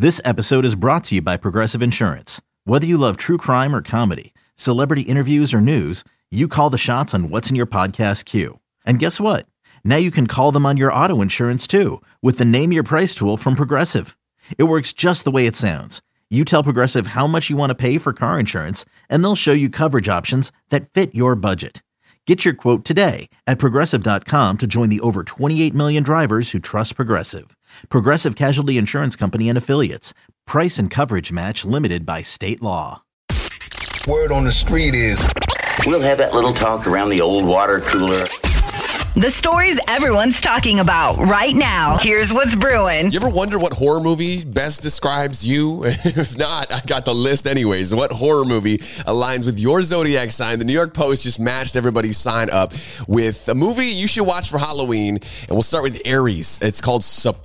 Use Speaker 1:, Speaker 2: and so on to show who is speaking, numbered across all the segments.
Speaker 1: This episode is brought to you by Progressive Insurance. Whether you love true crime or comedy, celebrity interviews or news, you call the shots on what's in your podcast queue. And guess what? Now you can call them on your auto insurance too with the Name Your Price tool from Progressive. It works just the way it sounds. You tell Progressive how much you want to pay for car insurance, and they'll show you coverage options that fit your budget. Get your quote today at Progressive.com to join the over 28 million drivers who trust Progressive. Progressive Casualty Insurance Company and Affiliates. Price and coverage match limited by state law.
Speaker 2: Word on the street is
Speaker 3: we'll have that little talk around the old water cooler.
Speaker 4: The stories everyone's talking about right now. Here's what's brewing.
Speaker 5: You ever wonder what horror movie best describes you? If not, I got the list anyways. What horror movie aligns with your zodiac sign? The New York Post just matched everybody's sign up with a movie you should watch for Halloween. And we'll start with Aries. It's called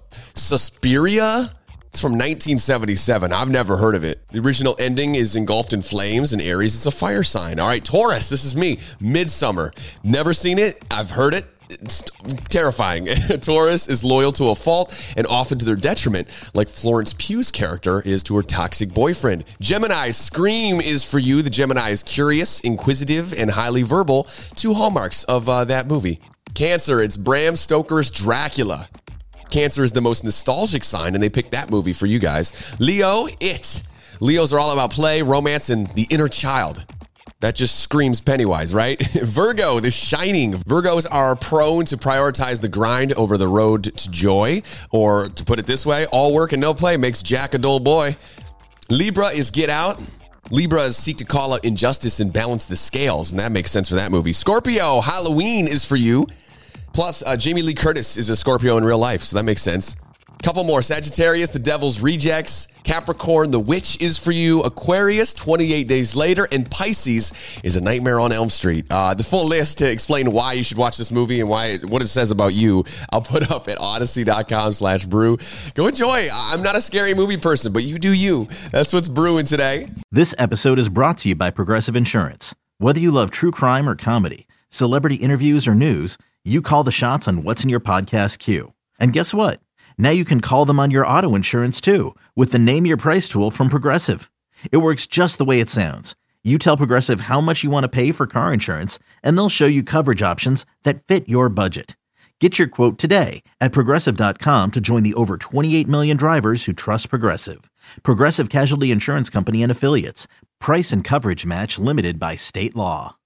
Speaker 5: Suspiria. It's from 1977. I've never heard of it. The original ending is engulfed in flames, and Aries is a fire sign. All right, Taurus, this is me. Midsummer. Never seen it. I've heard it. It's terrifying. Taurus is loyal to a fault and often to their detriment, like Florence Pugh's character is to her toxic boyfriend. Gemini, Scream is for you. The Gemini is curious, inquisitive, and highly verbal. Two hallmarks of that movie. Cancer, it's Bram Stoker's Dracula. Cancer is the most nostalgic sign, and they picked that movie for you guys. Leo, It. Leos are all about play, romance, and the inner child. That just screams Pennywise, right? Virgo, The Shining. Virgos are prone to prioritize the grind over the road to joy. Or to put it this way, all work and no play makes Jack a dull boy. Libra is Get Out. Libras seek to call out injustice and balance the scales, and that makes sense for that movie. Scorpio, Halloween is for you. Plus, Jamie Lee Curtis is a Scorpio in real life, so that makes sense. Couple more. Sagittarius, The Devil's Rejects. Capricorn, The Witch is for you. Aquarius, 28 Days Later. And Pisces is A Nightmare on Elm Street. The full list to explain why you should watch this movie and what it says about you, I'll put up at odyssey.com/brew. Go enjoy. I'm not a scary movie person, but you do you. That's what's brewing today.
Speaker 1: This episode is brought to you by Progressive Insurance. Whether you love true crime or comedy, celebrity interviews or news, you call the shots on what's in your podcast queue. And guess what? Now you can call them on your auto insurance too with the Name Your Price tool from Progressive. It works just the way it sounds. You tell Progressive how much you want to pay for car insurance, and they'll show you coverage options that fit your budget. Get your quote today at Progressive.com to join the over 28 million drivers who trust Progressive. Progressive Casualty Insurance Company and Affiliates. Price and coverage match limited by state law.